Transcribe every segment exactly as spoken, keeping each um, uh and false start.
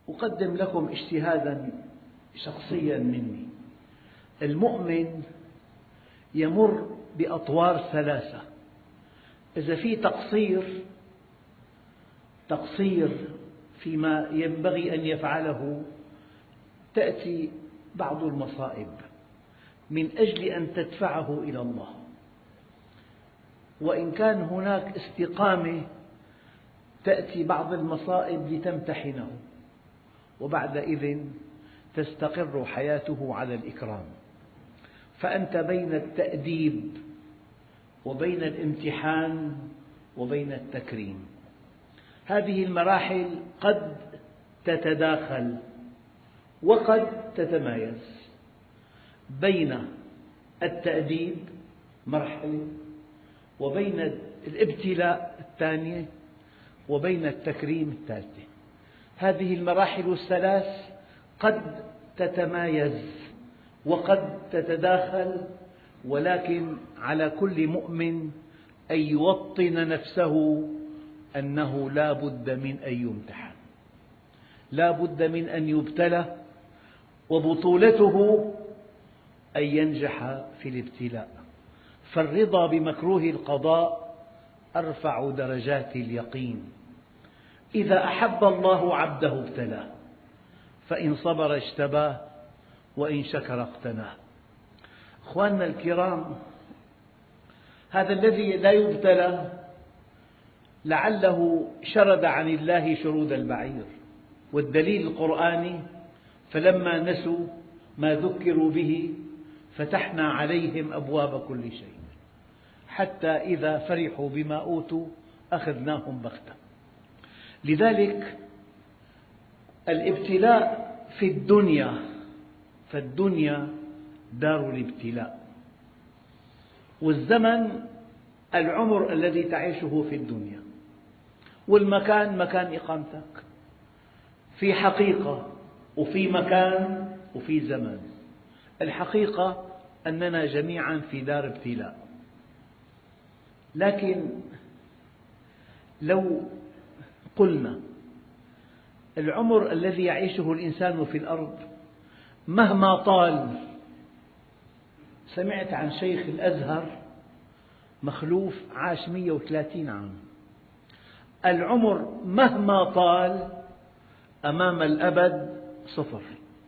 أقدم لكم اجتهادا شخصيا مني. المؤمن يمر بأطوار ثلاثة. إذا في تقصير تقصير فيما ينبغي أن يفعله، تأتي بعض المصائب من أجل أن تدفعه إلى الله، وإن كان هناك استقامة تأتي بعض المصائب لتمتحنه، وبعدئذ تستقر حياته على الإكرام. فأنت بين التأديب وبين الامتحان وبين التكريم. هذه المراحل قد تتداخل وقد تتمايز. بين التأديب مرحلة، وبين الابتلاء الثانية، وبين التكريم الثالثة. هذه المراحل الثلاث قد تتمايز وقد تتداخل، ولكن على كل مؤمن أن يوطن نفسه أنه لا بد من أن يمتحن، لا بد من أن يبتلى، وبطولته أن ينجح في الابتلاء. فالرضا بمكروه القضاء أرفع درجات اليقين. إذا أحب الله عبده ابتلاه، فإن صبر اجتباه، وإن شكر اقتناه. أخواننا الكرام، هذا الذي لا يبتلى لعله شرد عن الله شرود البعير، والدليل القرآني: فلما نسوا ما ذكروا به فتحنا عليهم أبواب كل شيء حتى إذا فرحوا بما أوتوا أخذناهم بغتة. لذلك الابتلاء في الدنيا، فالدنيا دار الابتلاء، والزمن العمر الذي تعيشه في الدنيا، والمكان مكان إقامتك. في حقيقة وفي مكان وفي زمن. الحقيقة أننا جميعا في دار ابتلاء، لكن لو قلنا العمر الذي يعيشه الإنسان في الأرض مهما طال، سمعت عن شيخ الأزهر مخلوف عاش مئة وثلاثين عام. العمر مهما طال أمام الأبد صفر.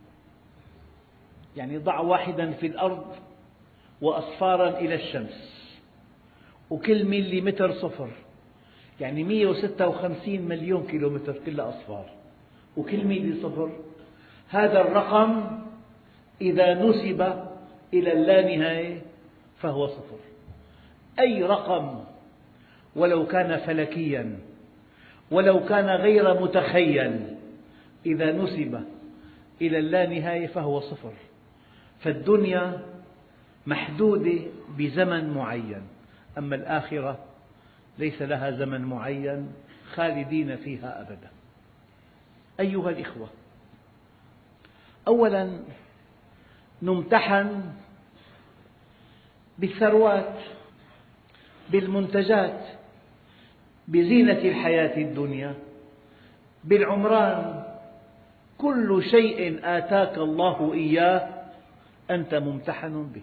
يعني ضع واحدا في الأرض وأصفارا إلى الشمس، وكل مليمتر صفر، يعني مئة وستة وخمسين مليون كيلومتر كلها أصفار، وكل ميلي صفر. هذا الرقم إذا نسب إلى اللانهاية فهو صفر. أي رقم ولو كان فلكيا، ولو كان غير متخيل، إذا نسب إلى اللانهاية فهو صفر. فالدنيا محدودة بزمن معين، أما الآخرة ليس لها زمن معين، خالدين فيها أبدا. أيها الإخوة، أولا نمتحن بالثروات، بالمنتجات، بزينة الحياة الدنيا، بالعمران. كل شيء آتاك الله إياه أنت ممتحن به.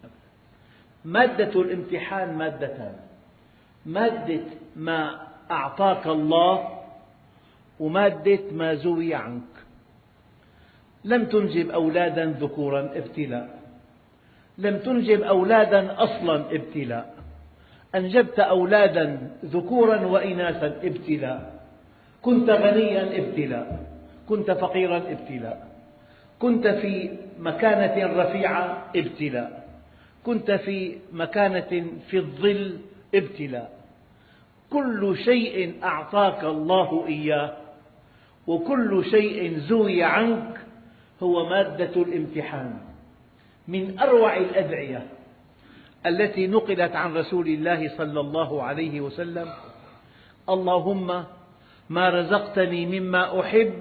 مادة الامتحان مادتان: مادة ما أعطاك الله، ومادة ما زوي عنك. لم تنجب أولادا ذكورا ابتلاء، لم تنجب أولادا أصلا ابتلاء، أنجبت أولادا ذكورا وإناثا ابتلاء. كنت غنيا ابتلاء، كنت فقيرا ابتلاء، كنت في مكانة رفيعة ابتلاء، كنت في مكانة في الظل ابتلاء. كل شيء أعطاك الله إياه وكل شيء زوي عنك هو مادة الامتحان. من أروع الأدعية التي نقلت عن رسول الله صلى الله عليه وسلم: اللهم ما رزقتني مما أحب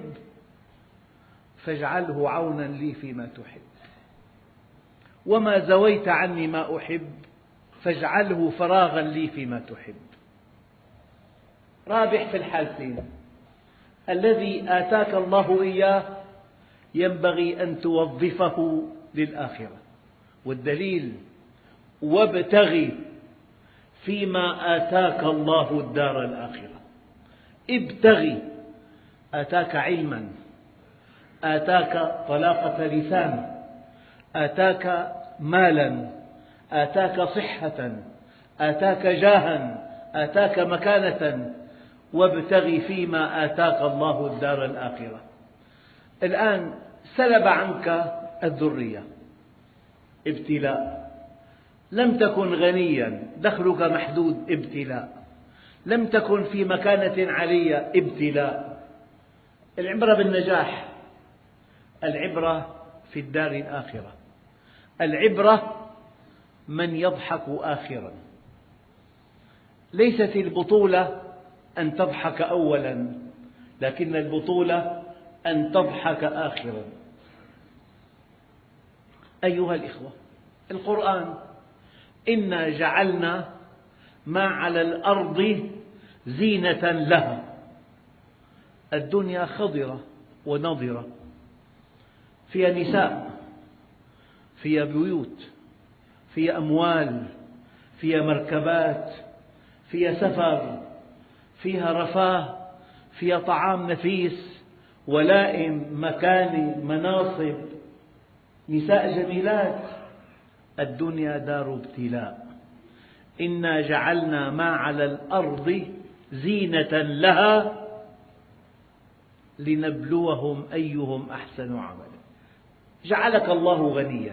فاجعله عونا لي فيما تحب، وما زويت عني ما أحب فاجعله فراغا لي فيما تحب. رابح في الحالتين. الذي آتاك الله إياه ينبغي أن توظفه للآخرة. والدليل: وابتغ فيما آتاك الله الدار الآخرة. ابتغ، آتاك علما، آتاك طلاقة لسان، آتاك مالا، آتاك صحة، آتاك جاها، آتاك مكانة. وابتغ فيما آتاك الله الدار الآخرة. الآن سلب عنك الذرية، ابتلاء. لم تكن غنيا، دخلك محدود، ابتلاء. لم تكن في مكانة عالية، ابتلاء. العبرة بالنجاح، العبرة في الدار الآخرة. العبرة من يضحك آخرا. ليست البطولة أن تضحك أولا، لكن البطولة أن تضحك آخرا. أيها الإخوة، القرآن: إنا جعلنا ما على الأرض زينة لها. الدنيا خضرة ونضرة، فيها نساء، فيها بيوت، فيها أموال، فيها مركبات، فيها سفر، فيها رفاه، فيها طعام نفيس، ولائم، مكانة، مناصب، نساء جميلات. الدنيا دار ابتلاء. إنا جعلنا ما على الأرض زينة لها لنبلوهم أيهم أحسن عملا. جعلك الله غنيا،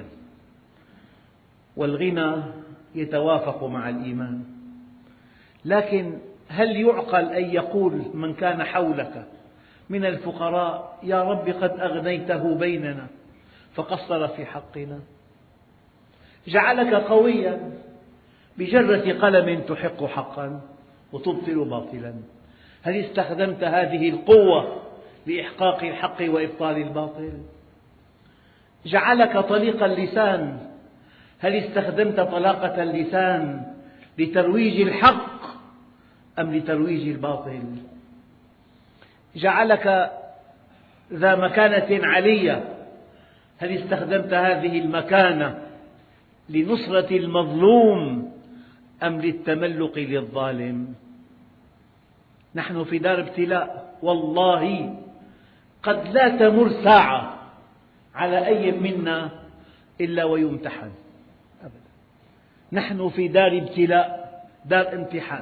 والغنى يتوافق مع الإيمان. لكن هل يعقل أن يقول من كان حولك من الفقراء: يا رب قد أغنيته بيننا فقصر في حقنا؟ جعلك قويا، بجرة قلم تحق حقا وتبطل باطلا. هل استخدمت هذه القوة لإحقاق الحق وإبطال الباطل؟ جعلك طليق اللسان، هل استخدمت طلاقة اللسان لترويج الحق أم لترويج الباطل؟ جعلك ذا مكانة علية، هل استخدمت هذه المكانة لنصرة المظلوم أم للتملق للظالم؟ نحن في دار ابتلاء، والله قد لا تمر ساعة على أي منا إلا ويمتحن أبدا. نحن في دار ابتلاء، دار امتحان.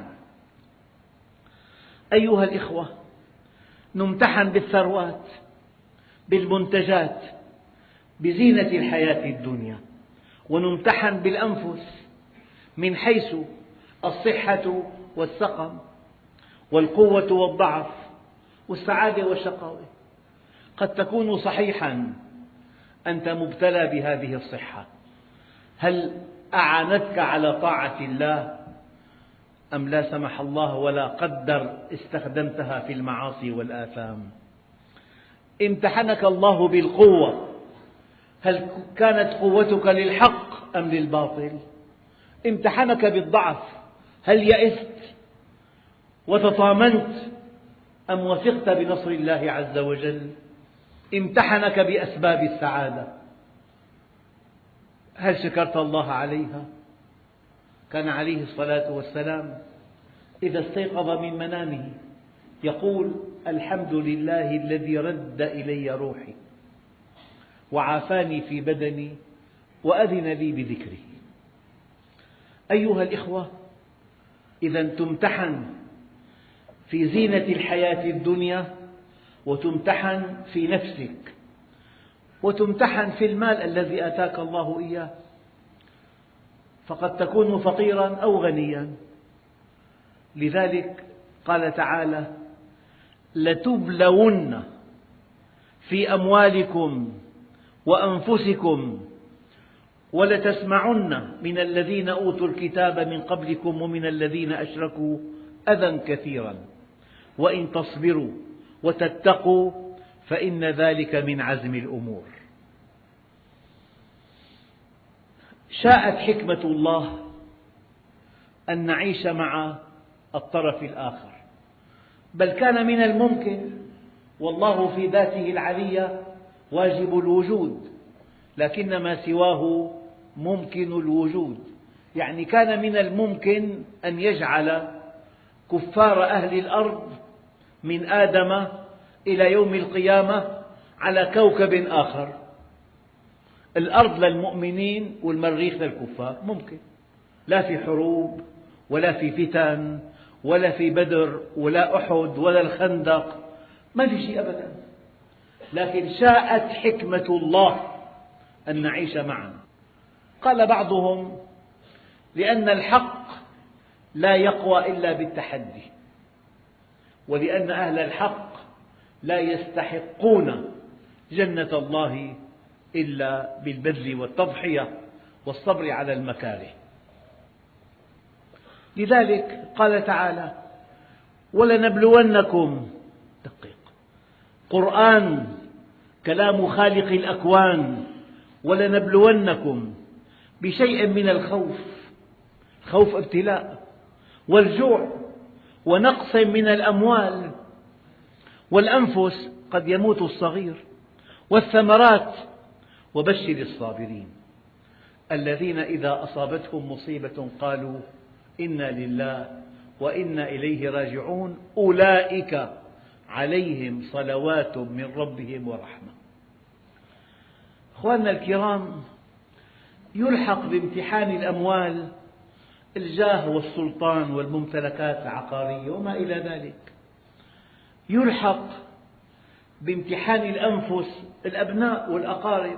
أيها الإخوة، نمتحن بالثروات، بالمنتجات، بزينة الحياة الدنيا، ونمتحن بالأنفس من حيث الصحة والسقم، والقوة والضعف، والسعادة والشقاوة. قد تكون صحيحا، أنت مبتلى بهذه الصحة، هل أعانتك على طاعة الله أم لا سمح الله ولا قدر استخدمتها في المعاصي والآثام؟ امتحنك الله بالقوة، هل كانت قوتك للحق أم للباطل؟ امتحنك بالضعف، هل يئست وتطامنت أم وثقت بنصر الله عز وجل؟ امتحنك بأسباب السعادة، هل شكرت الله عليها؟ كان عليه الصلاة والسلام إذا استيقظ من منامه يقول: الحمد لله الذي رد إلي روحي وعافاني في بدني وأذن لي بذكره. أيها الإخوة، إذا تمتحن في زينة الحياة الدنيا، وتمتحن في نفسك، وتمتحن في المال الذي آتاك الله إياه، فقد تكون فقيرا أو غنيا. لذلك قال تعالى: لتبلون في أموالكم وأنفسكم ولتسمعن من الذين أوتوا الكتاب من قبلكم ومن الذين أشركوا أذى كثيرا وإن تصبروا وتتقوا فإن ذلك من عزم الأمور. شاءت حكمة الله أن نعيش مع الطرف الآخر، بل كان من الممكن والله في ذاته العلية واجب الوجود، لكن ما سواه ممكن الوجود. يعني كان من الممكن أن يجعل كفار أهل الأرض من آدم إلى يوم القيامة على كوكب آخر، الأرض للمؤمنين والمريخ للكفار، ممكن، لا في حروب ولا في فتن ولا في بدر ولا أحد ولا الخندق، ما في شيء أبدا، لكن شاءت حكمة الله أن نعيش معا. قال بعضهم: لأن الحق لا يقوى إلا بالتحدي، ولأن أهل الحق لا يستحقون جنة الله إلا بالبذل والتضحية والصبر على المكاره. لذلك قال تعالى: ولنبلونكم، دقيق، قرآن كلام خالق الأكوان، ولنبلونكم بشيء من الخوف، خوف ابتلاء، والجوع، ونقص من الأموال والأنفس، قد يموت الصغير، والثمرات، وبشر الصابرين الذين إذا أصابتهم مصيبة قالوا إنا لله وإنا إليه راجعون أولئك عليهم صلوات من ربهم ورحمة. أخواننا الكرام، يلحق بامتحان الأموال الجاه والسلطان والممتلكات العقارية وما إلى ذلك، يلحق بامتحان الأنفس الأبناء والأقارب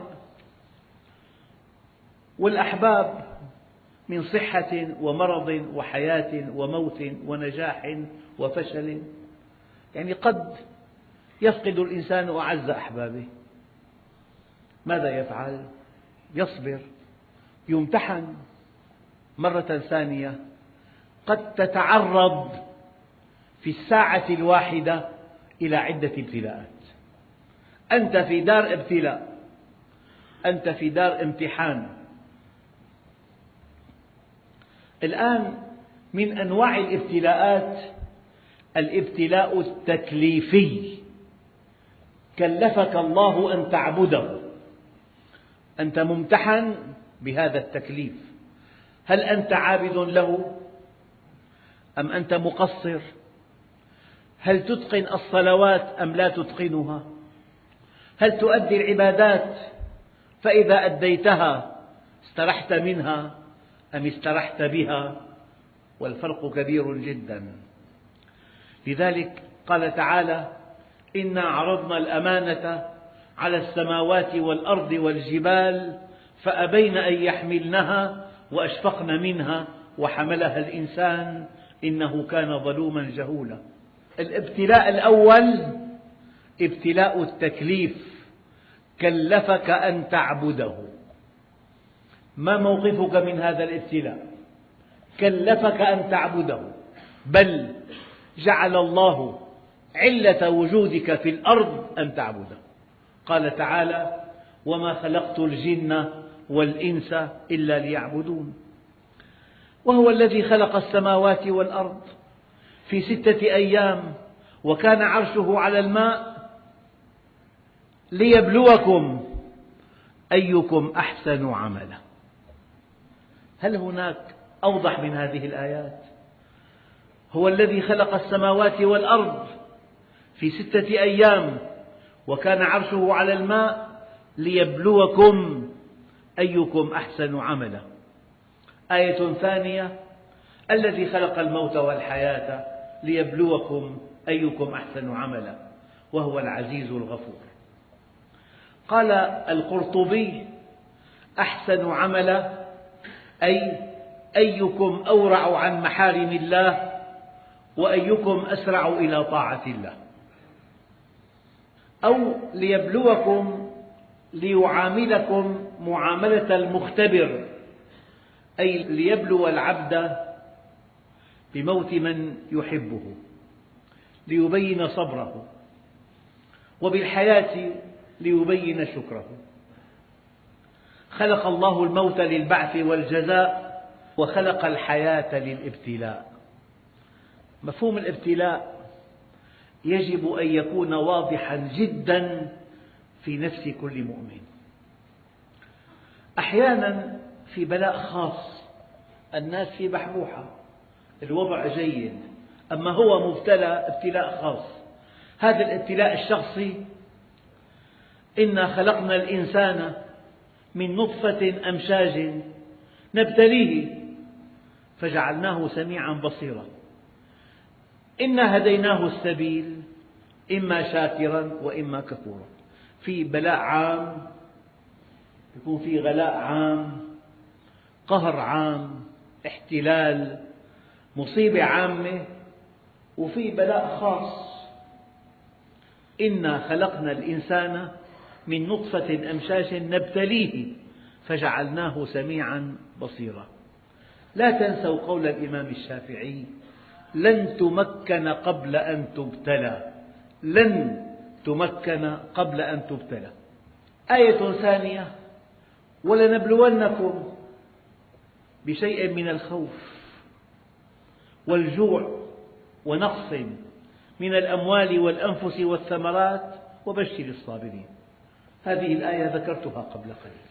والأحباب من صحة ومرض وحياة وموت ونجاح وفشل. يعني قد يفقد الإنسان أعز أحبابه، ماذا يفعل؟ يصبر، يمتحن مرة ثانية. قد تتعرض في الساعة الواحدة إلى عدة ابتلاءات. أنت في دار ابتلاء، أنت في دار امتحان. الآن من أنواع الابتلاءات الابتلاء التكليفي، كلفك الله أن تعبده، أنت ممتحن بهذا التكليف، هل أنت عابد له أم أنت مقصر؟ هل تتقن الصلوات أم لا تتقنها؟ هل تؤدي العبادات فإذا أديتها استرحت منها أم استرحت بها؟ والفرق كبير جدا. لذلك قال تعالى: إنا عرضنا الأمانة على السماوات والأرض والجبال فأبين أن يحملنها وأشفقن منها وحملها الإنسان إنه كان ظلوما جهولا. الابتلاء الأول ابتلاء التكليف، كلفك أن تعبده. ما موقفك من هذا الابتلاء؟ كلفك أن تعبده، بل جعل الله علة وجودك في الأرض أن تعبده. قال تعالى: وما خلقت الجن والإنس إلا ليعبدون. وهو الذي خلق السماوات والأرض في ستة أيام وكان عرشه على الماء ليبلوكم أيكم أحسن عملا. هل هناك أوضح من هذه الآيات؟ هو الذي خلق السماوات والأرض في ستة أيام وكان عرشه على الماء ليبلوكم أيكم أحسن عملا. آية ثانية: الذي خلق الموت والحياة ليبلوكم أيكم أحسن عملا وهو العزيز الغفور. قال القرطبي: أحسن عملا أي أيكم أورع عن محارم الله وأيكم أسرع إلى طاعة الله. أو ليبلوكم ليعاملكم معاملة المختبر، أي ليبلو العبد بموت من يحبه ليبين صبره، وبالحياة ليبين شكره. خلق الله الموت للبعث والجزاء، وخلق الحياة للابتلاء. مفهوم الابتلاء يجب أن يكون واضحا جدا في نفس كل مؤمن. أحيانا في بلاء خاص، الناس في بحبوحة، الوضع جيد، أما هو مبتلى ابتلاء خاص. هذا الابتلاء الشخصي: إنا خلقنا الإنسان من نطفة أمشاج نبتليه فجعلناه سميعا بصيرا، إنا هديناه السبيل إما شاكرا وإما كفورا. في بلاء عام، يكون في غلاء عام، قهر عام، احتلال، مصيبة عامة، وفي بلاء خاص: إنا خلقنا الإنسان من نطفة أمشاج نبتليه فجعلناه سميعا بصيرا. لا تنسوا قول الإمام الشافعي: لن تمكن قبل أن تبتلى، لن تمكن قبل أن تبتلى. آية ثانية: ولنبلونكم بشيء من الخوف والجوع ونقص من الأموال والأنفس والثمرات وبشر الصابرين. هذه الآية ذكرتها قبل قليل.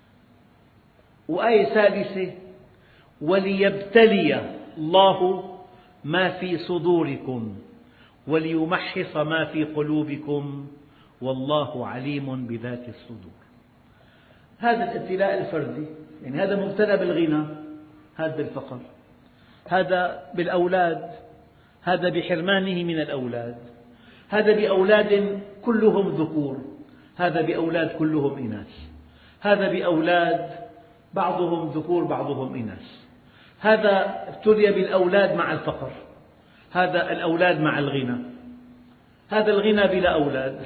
وآية ثالثة: وليبتلي الله ما في صدوركم وليمحص ما في قلوبكم والله عليم بذات الصدور. هذا الابتلاء الفردي، يعني هذا مبتلى بالغنى، هذا بالفقر، هذا بالأولاد، هذا بحرمانه من الأولاد، هذا بأولاد كلهم ذكور، هذا بأولاد كلهم إناث، هذا بأولاد بعضهم ذكور بعضهم إناث، هذا ابتلي بالأولاد مع الفقر، هذا الأولاد مع الغنى، هذا الغنى بلا أولاد.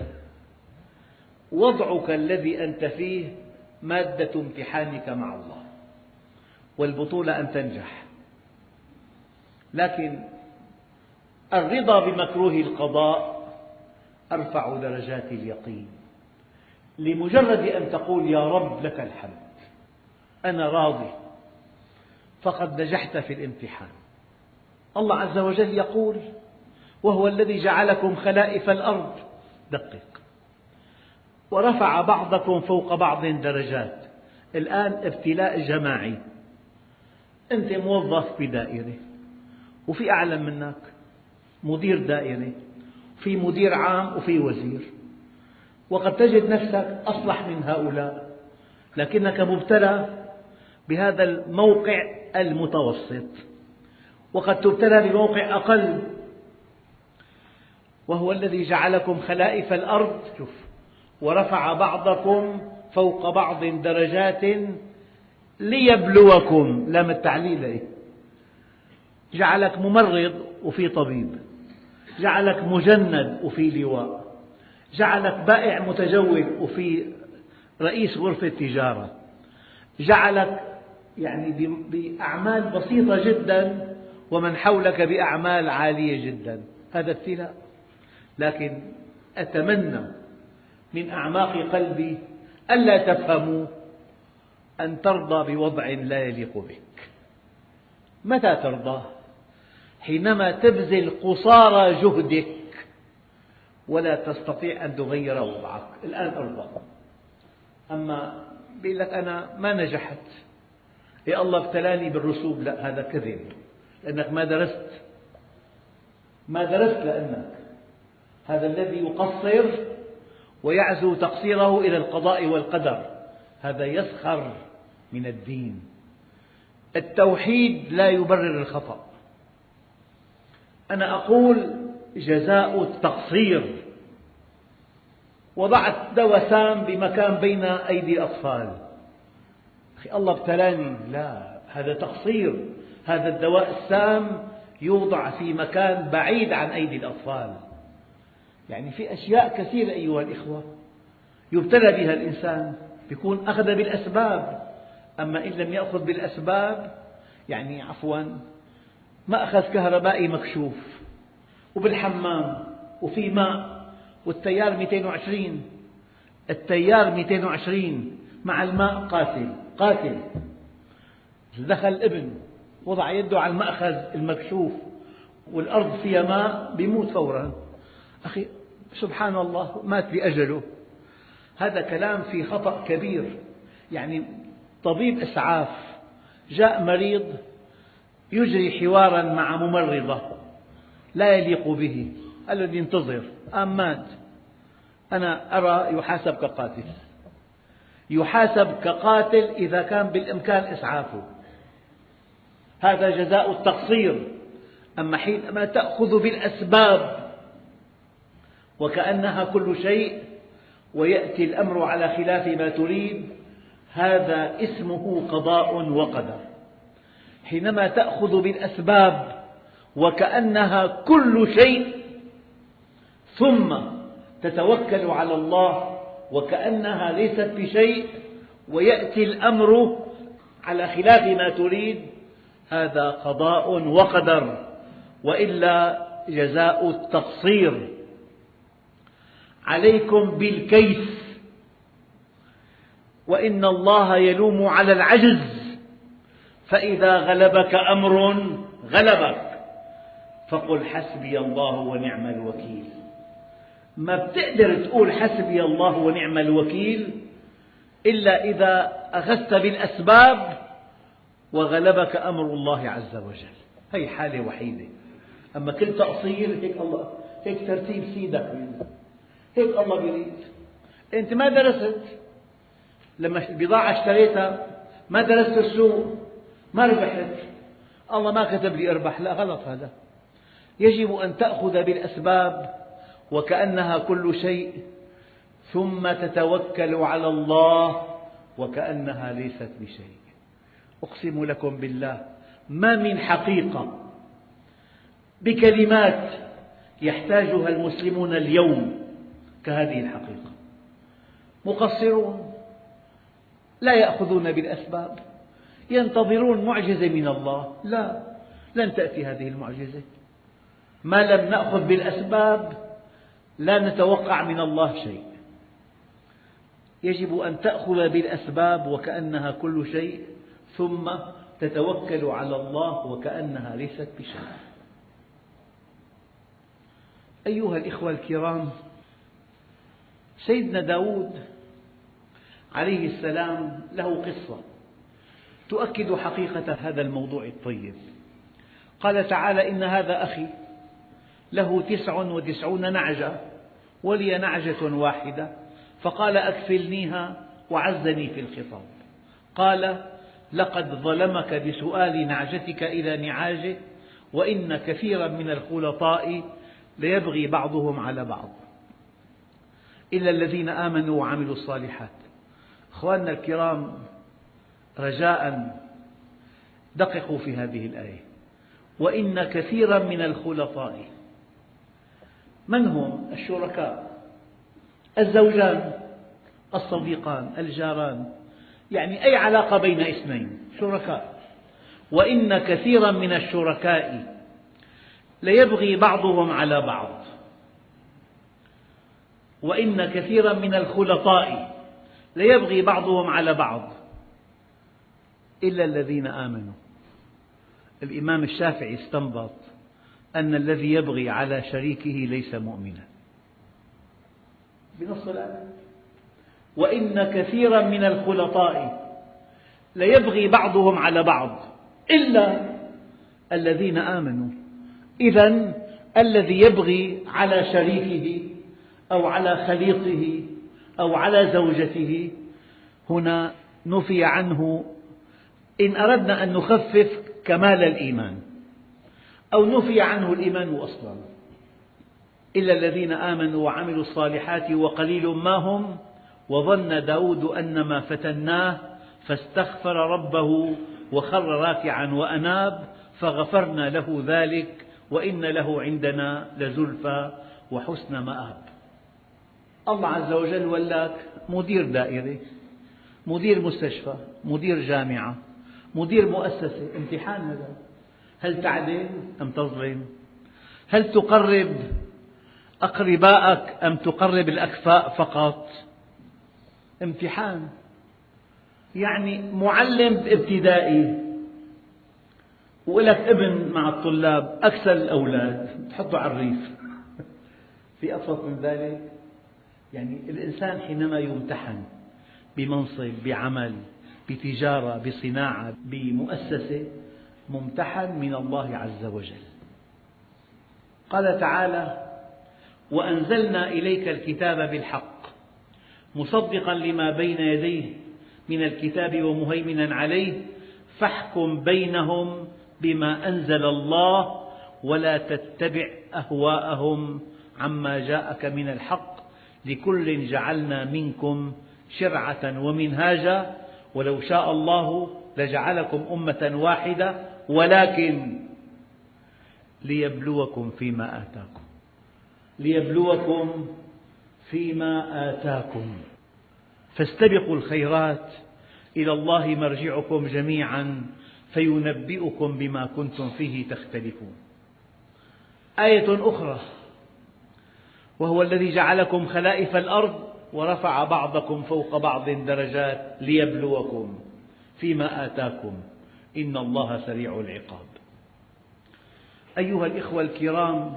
وضعك الذي أنت فيه مادة امتحانك مع الله، والبطولة أن تنجح. لكن الرضا بمكروه القضاء أرفع درجات اليقين. لمجرد أن تقول يا رب لك الحمد، أنا راضي، فقد نجحت في الامتحان. الله عز وجل يقول: وهو الذي جعلكم خلائف الأرض، دقق، ورفع بعضكم فوق بعض درجات. الآن ابتلاء جماعي، أنت موظف بدائرة وفي أعلم منك، مدير دائرة، في مدير عام وفي وزير، وقد تجد نفسك أصلح من هؤلاء، لكنك مبتلى بهذا الموقع المتوسط، وقد تبتلى بموقع أقل. وهو الذي جعلكم خلائف الأرض، شوف، ورفع بعضكم فوق بعض درجات ليبلوكم، لام التعليل، جعلك ممرض وفي طبيب، جعلك مجند وفي لواء، جعلك بائع متجول وفي رئيس غرفة تجارة، جعلك يعني بأعمال بسيطة جدا ومن حولك بأعمال عالية جدا. هذا ابتلاء. لكن أتمنى من أعماق قلبي ألا تفهموا أن ترضى بوضع لا يليق بك. متى ترضى؟ حينما تبذل قصارى جهدك ولا تستطيع أن تغير وضعك. الآن أرضى. أما بيقول لك أنا ما نجحت، يا الله ابتلاني بالرسوب، لا، هذا كذب، لأنك ما درست، ما درست لأنك هذا الذي يقصر ويعزو تقصيره إلى القضاء والقدر، هذا يسخر من الدين. التوحيد لا يبرر الخطأ. أنا أقول جزاء التقصير. وضعت دواء سام بمكان بين أيدي الأطفال، أخي الله ابتلاني، لا، هذا تقصير. هذا الدواء السام يوضع في مكان بعيد عن أيدي الأطفال. يعني في أشياء كثيرة أيها الإخوة يبتلى بها الإنسان، يكون أخذ بالأسباب، أما إن لم يأخذ بالأسباب، يعني عفوا ما أخذ كهربائي مكشوف وبالحمام وفي ماء والتيار مئتين وعشرين، التيار مئتين وعشرين مع الماء قاتل قاتل. دخل الابن وضع يده على المأخذ المكشوف والأرض فيها ماء، بيموت فورا. أخي سبحان الله مات بأجله. هذا كلام في خطأ كبير. يعني طبيب إسعاف جاء مريض يجري حوارا مع ممرضة لا يليق به، قال له ينتظر، قام مات. أنا أرى يحاسب كقاتل، يحاسب كقاتل إذا كان بالإمكان إسعافه، هذا جزاء التقصير. أما حينما تأخذ بالأسباب وكأنها كل شيء ويأتي الأمر على خلاف ما تريد، هذا اسمه قضاء وقدر. حينما تأخذ بالأسباب وكأنها كل شيء ثم تتوكل على الله وكأنها ليست بشيء ويأتي الأمر على خلاف ما تريد، هذا قضاء وقدر، وإلا جزاء التقصير. عليكم بالكيس، وإن الله يلوم على العجز، فإذا غلبك أمر غلبك فقل حسبي الله ونعم الوكيل. ما بتقدر تقول حسبي الله ونعم الوكيل إلا إذا أخذت بالأسباب وغلبك أمر الله عز وجل. هي حالة وحيدة. أما كل تقصير هيك الله، هيك ترتيب سيدك، هيك الله بيريد. أنت ما درست، لما البضاعة اشتريتها ما درست السوق، ما ربحت، الله ما كتب لي أربح. لا، غلط هذا. يجب أن تأخذ بالأسباب وكأنها كل شيء، ثم تتوكل على الله وكأنها ليست بشيء. أقسم لكم بالله ما من حقيقة بكلمات يحتاجها المسلمون اليوم كهذه الحقيقة. مقصرون لا يأخذون بالأسباب، ينتظرون معجزة من الله. لا، لن تأتي هذه المعجزة ما لم نأخذ بالأسباب. لا نتوقع من الله شيء. يجب أن تأخذ بالأسباب وكأنها كل شيء، ثم تتوكل على الله وكأنها ليست بشيء. أيها الإخوة الكرام، سيدنا داود عليه السلام له قصة تؤكد حقيقة هذا الموضوع الطيب. قال تعالى: إن هذا أخي له تسع وتسعون نعجة ولي نعجة واحدة فقال أكفلنيها وعزني في الخطاب. قال: لقد ظلمك بسؤال نعجتك إلى نعاجه وإن كثيرا من الخلطاء ليبغي بعضهم على بعض إلا الذين آمنوا وعملوا الصالحات. أخواننا الكرام، رجاء دققوا في هذه الآية. وإن كثيرا من الخلطاء، من هم؟ الشركاء، الزوجان، الصديقان، الجاران، يعني أي علاقة بين اثنين شركاء. وإن كثيرا من الشركاء ليبغي بعضهم على بعض، وإن كثيرا من الخلطاء ليبغي بعضهم على بعض إلا الذين آمنوا. الإمام الشافعي استنبط أن الذي يبغي على شريكه ليس مؤمنا بنص الآية. وإن كثيرا من الخلطاء ليبغي بعضهم على بعض إلا الذين آمنوا. إذن الذي يبغي على شريكه أو على خليطه أو على زوجته هنا نفي عنه، إن أردنا أن نخفف، كمال الإيمان، أو نفي عنه الإيمان أصلا. إلا الذين آمنوا وعملوا الصالحات وقليل ما هم وظن داود أنما فتناه فاستغفر ربه وخر راكعا وأناب فغفرنا له ذلك وإن له عندنا لزلفى وحسن مآب. الله عز وجل ولاك مدير دائرة، مدير مستشفى، مدير جامعة، مدير مؤسسة. امتحان هذا. هل تعدل أم تظلم؟ هل تقرب أقرباءك أم تقرب الأكفاء فقط؟ امتحان. يعني معلم ابتدائي ولك ابن مع الطلاب أكسل الأولاد، تحطه على الريف في أبسط من ذلك؟ يعني الإنسان حينما يمتحن بمنصب، بعمل، بتجارة، بصناعة، بمؤسسة، ممتحن من الله عز وجل. قال تعالى: وأنزلنا إليك الكتاب بالحق مصدقا لما بين يديه من الكتاب ومهيمنا عليه فاحكم بينهم بما أنزل الله ولا تتبع أهواءهم عما جاءك من الحق لكل جعلنا منكم شرعة ومنهاجا ولو شاء الله لجعلكم أمة واحدة ولكن ليبلوكم فيما آتاكم ليبلوكم فيما آتاكم فاستبقوا الخيرات إلى الله مرجعكم جميعا فينبئكم بما كنتم فيه تختلفون. آية أخرى: وهو الذي جعلكم خلائف الأرض ورفع بعضكم فوق بعض درجات ليبلوكم فيما آتاكم إن الله سريع العقاب. أيها الإخوة الكرام،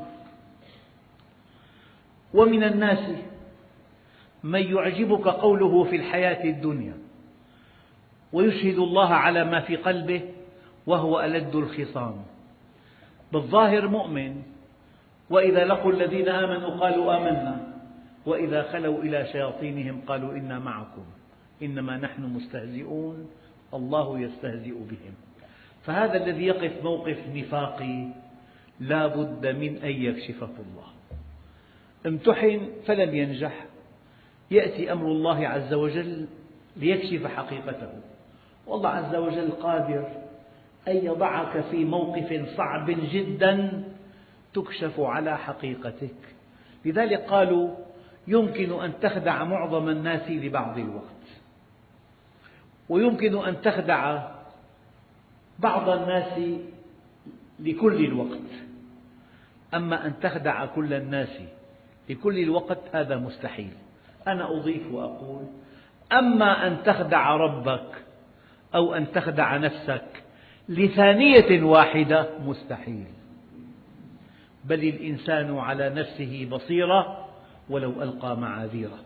ومن الناس من يعجبك قوله في الحياة الدنيا ويشهد الله على ما في قلبه وهو ألد الخصام، بالظاهر مؤمن، وإذا لقوا الذين آمنوا قالوا آمنا وإذا خلوا إلى شياطينهم قالوا إنا معكم إنما نحن مستهزئون الله يستهزئ بهم. فهذا الذي يقف موقف نفاقي لا بد من أن يكشفه الله. امتحن فلم ينجح، يأتي أمر الله عز وجل ليكشف حقيقته، والله عز وجل قادر أن يضعك في موقف صعب جدا تكشف على حقيقتك. لذلك قالوا يمكن أن تخدع معظم الناس لبعض الوقت، ويمكن أن تخدع بعض الناس لكل الوقت، أما أن تخدع كل الناس لكل الوقت هذا مستحيل. أنا أضيف وأقول: أما أن تخدع ربك أو أن تخدع نفسك لثانية واحدة مستحيل، بل الإنسان على نفسه بصيرة ولو ألقى معاذيره.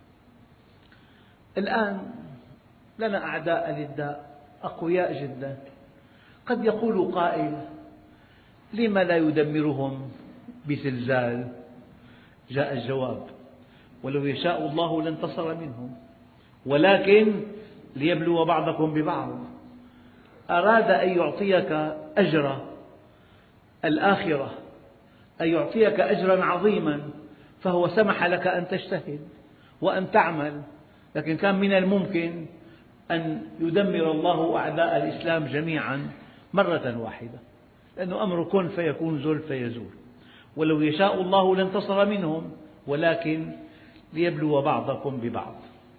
الآن لنا أعداء للداء أقوياء جدا. قد يقول قائل: لم لا يدمرهم بزلزال؟ جاء الجواب: ولو يشاء الله لانتصر منهم ولكن ليبلو بعضكم ببعض. أراد أن يعطيك أجر الآخرة، أن يعطيك أجرا عظيما، فهو سمح لك أن تجتهد وأن تعمل، لكن كان من الممكن أن يدمر الله أعداء الإسلام جميعا مرة واحدة، لأنه أمر كن فيكون زل فيزول. ولو يشاء الله لانتصر منهم ولكن ليبلو بعضكم ببعض.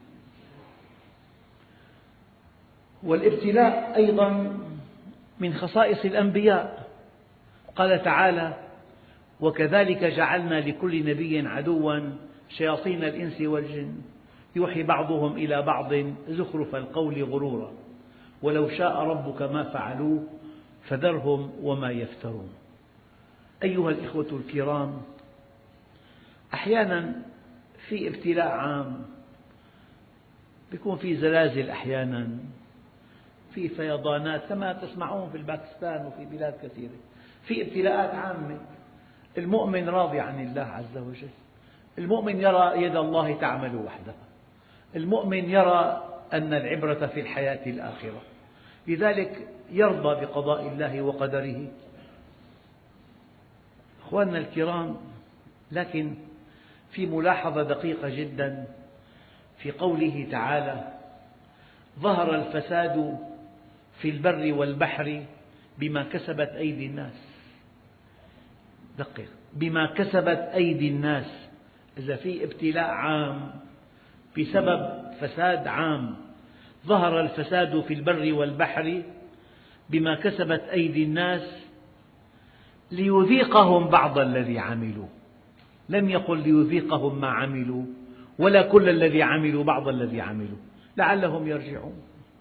والابتلاء أيضا من خصائص الأنبياء. قال تعالى: وكذلك جعلنا لكل نبي عدوا شياطين الإنس والجن يوحي بعضهم إلى بعض زخرف القول غرورا ولو شاء ربك ما فعلوه فذرهم وما يفترون. أيها الإخوة الكرام، أحيانا في ابتلاء عام، يكون في زلازل، أحيانا في فيضانات كما تسمعون في الباكستان وفي بلاد كثيرة، في ابتلاءات عامة. المؤمن راضي عن الله عز وجل، المؤمن يرى يد الله تعمل وحدها، المؤمن يرى أن العبرة في الحياة الآخرة، لذلك يرضى بقضاء الله وقدره. أخواننا الكرام، لكن في ملاحظة دقيقة جدا في قوله تعالى: ظهر الفساد في البر والبحر بما كسبت أيدي الناس. دقق، بما كسبت أيدي الناس. إذا في ابتلاء عام بسبب فساد عام، ظهر الفساد في البر والبحر بما كسبت أيدي الناس ليذيقهم بعض الذي عملوا. لم يقل ليذيقهم ما عملوا ولا كل الذي عملوا، بعض الذي عملوا، لعلهم يرجعون.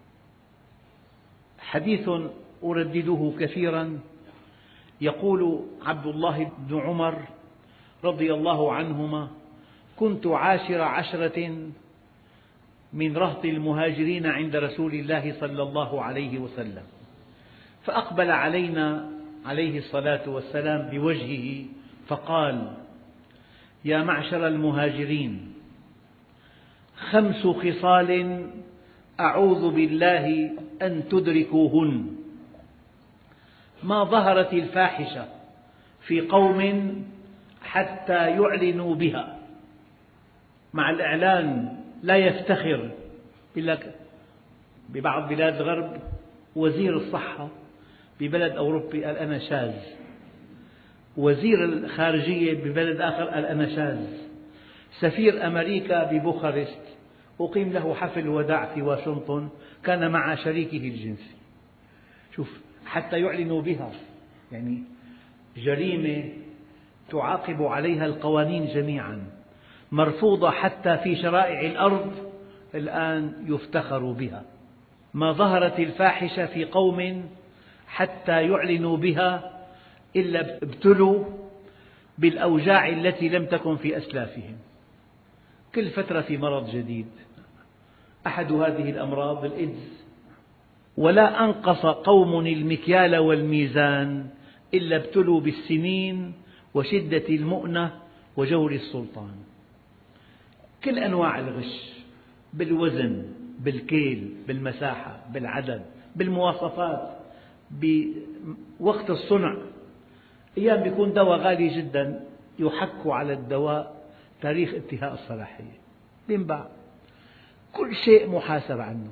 حديث أردده كثيرا، يقول عبد الله بن عمر رضي الله عنهما: كنت عاشر عشرة من رهط المهاجرين عند رسول الله صلى الله عليه وسلم، فأقبل علينا عليه الصلاة والسلام بوجهه فقال: يا معشر المهاجرين، خمس خصال أعوذ بالله أن تدركوهن: ما ظهرت الفاحشة في قوم حتى يعلنوا بها. مع الإعلان لا يفتخر، يقول لك ببعض بلاد الغرب وزير الصحة ببلد أوروبي قال أنا شاذ، وزير الخارجية ببلد آخر قال أنا شاذ، سفير أمريكا ببوخارست أقيم له حفل وداع في واشنطن كان مع شريكه الجنسي. شوف، حتى يعلنوا بها، يعني جريمة تعاقب عليها القوانين جميعا، مرفوضة حتى في شرائع الأرض، الآن يفتخر بها. ما ظهرت الفاحشة في قوم حتى يعلنوا بها إلا ابتلوا بالأوجاع التي لم تكن في أسلافهم. كل فترة في مرض جديد، أحد هذه الأمراض الإيدز. ولا أنقص قوم المكيال والميزان إلا ابتلوا بالسنين وشدة المؤنة وجور السلطان. كل أنواع الغش، بالوزن، بالكيل، بالمساحة، بالعدد، بالمواصفات، بوقت الصنع. أيام يكون دواء غالي جدا يحك على الدواء تاريخ انتهاء الصلاحية، ينباع. كل شيء محاسب عنه،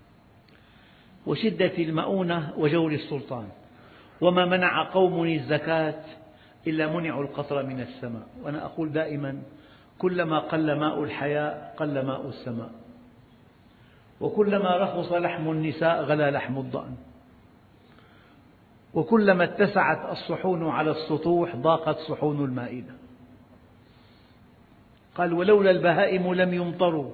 وشدة المؤونة وجور السلطان. وما منع قوم الزكاة إلا منعوا القطر من السماء. وأنا أقول دائما: كلما قل ماء الحياة قل ماء السماء، وكلما رخص لحم النساء غلا لحم الضأن، وكلما اتسعت الصحون على السطوح ضاقت صحون المائدة. قال: ولولا البهائم لم يمطروا،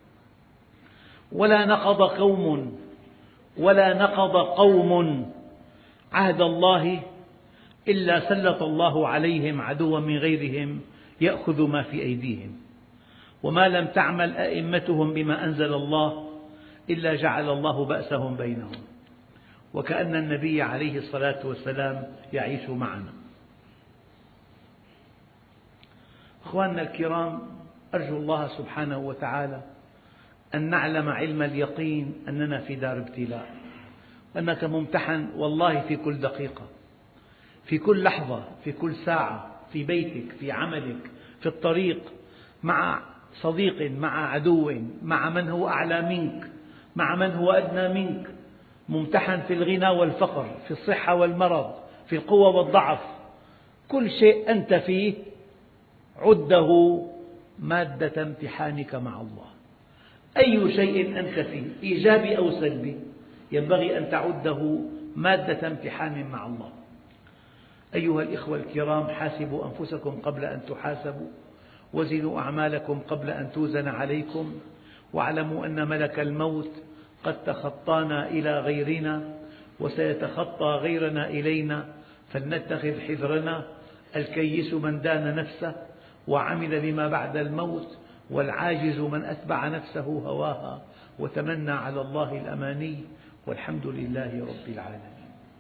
ولا نقض قوم ولا نقض قوم عهد الله إلا سلط الله عليهم عدوا من غيرهم يأخذ ما في أيديهم، وما لم تعمل أئمتهم بما أنزل الله إلا جعل الله بأسهم بينهم. وكأن النبي عليه الصلاة والسلام يعيش معنا. أخواننا الكرام، أرجو الله سبحانه وتعالى أن نعلم علم اليقين أننا في دار ابتلاء، وأنك ممتحن والله في كل دقيقة، في كل لحظة، في كل ساعة، في بيتك، في عملك، في الطريق، مع صديق، مع عدو، مع من هو أعلى منك، مع من هو أدنى منك، ممتحن في الغنى والفقر، في الصحة والمرض، في القوة والضعف. كل شيء أنت فيه عده مادة امتحانك مع الله. أي شيء أنت فيه إيجابي أو سلبي ينبغي أن تعده مادة امتحان مع الله. أيها الإخوة الكرام، حاسبوا أنفسكم قبل أن تحاسبوا، وزنوا أعمالكم قبل أن توزن عليكم، واعلموا أن ملك الموت قد تخطانا إلى غيرنا وسيتخطى غيرنا إلينا، فلنتخذ حذرنا. الكيس من دان نفسه وعمل بما بعد الموت، والعاجز من أتبع نفسه هواها وتمنى على الله الأماني، والحمد لله رب العالمين.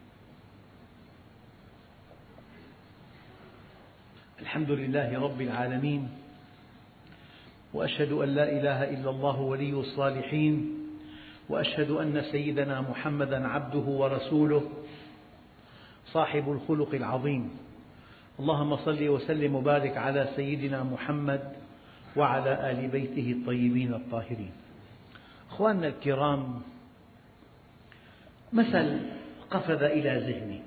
الحمد لله رب العالمين، وأشهد أن لا إله إلا الله ولي الصالحين، وأشهد أن سيدنا محمدا عبده ورسوله صاحب الخلق العظيم. اللهم صل وسلم وبارك على سيدنا محمد وعلى آل بيته الطيبين الطاهرين. أخواننا الكرام، مثل قفز إلى ذهني: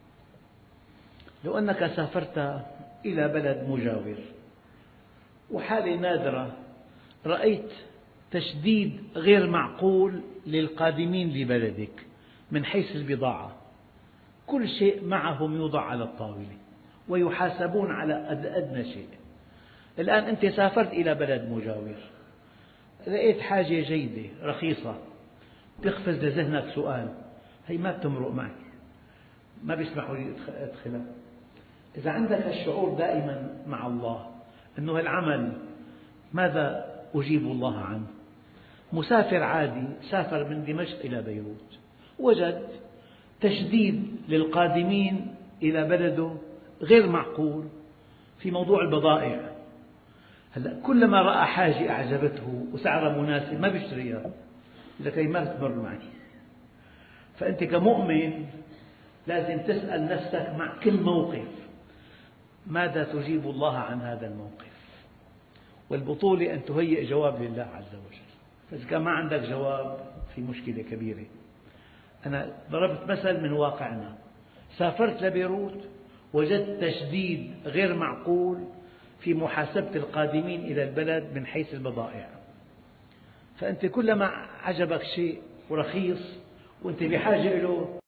لو أنك سافرت إلى بلد مجاور، وحالة نادرة رأيت تشديد غير معقول للقادمين لبلدك من حيث البضاعة، كل شيء معهم يوضع على الطاولة ويحاسبون على أدنى شيء. الآن أنت سافرت إلى بلد مجاور، لقيت حاجة جيدة رخيصة، يقفز لذهنك سؤال: هي ما بتمرق معي، ما بيسمحوا لي أدخلها. إذا عندك الشعور دائما مع الله أنه العمل ماذا أجيب الله عنه؟ مسافر عادي سافر من دمشق إلى بيروت، وجد تشديد للقادمين إلى بلده غير معقول في موضوع البضائع. هلأ كلما رأى حاجة أعجبته وسعرها مناسب ما بيشتريها، لكي ما تمر معي. فأنت كمؤمن لازم تسأل نفسك مع كل موقف ماذا تجيب الله عن هذا الموقف؟ والبطولة أن تهيئ جواب لله عز وجل. فإذا كان ما عندك جواب في مشكلة كبيرة. أنا ضربت مثل من واقعنا، سافرت لبيروت وجدت تشديد غير معقول في محاسبة القادمين إلى البلد من حيث البضائع. فأنت كلما عجبك شيء ورخيص وأنت بحاجة له